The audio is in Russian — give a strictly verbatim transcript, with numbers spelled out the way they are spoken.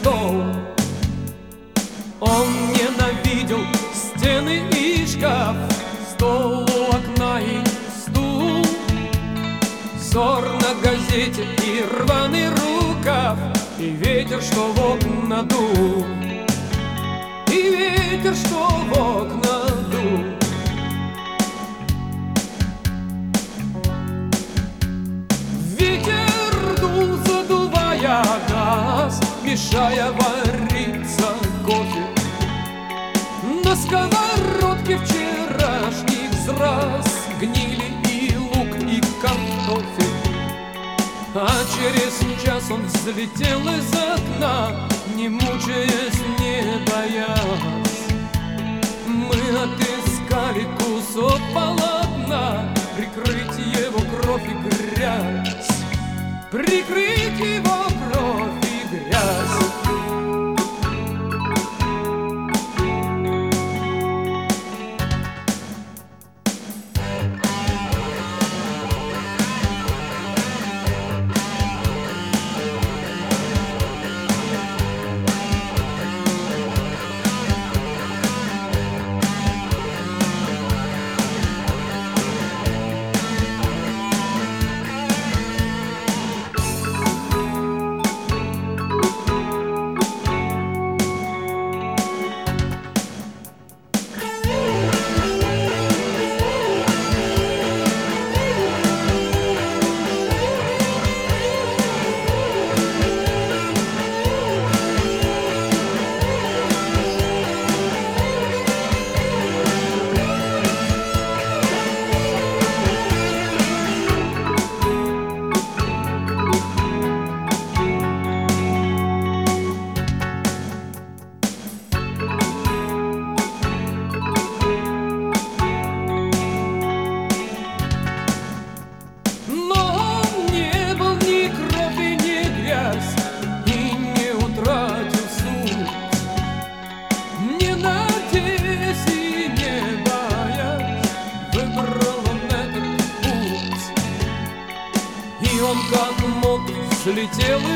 стол. Он ненавидел стены и шкаф, стол у окна и стул, ссор на газете и рваный рукав, и ветер, что в окна дул, и ветер, что в окна дул. Ветер дул, задувая газ, мешая вариться кофе. На сковородке вчерашних взраз гнили и лук, и картофель. А через час он взлетел из окна, не мучаясь, не боясь. Мы отыскали кусок полотна, прикрыть его кровь и грязь, прикрыть его кровь и грязь. И он как мог взлетел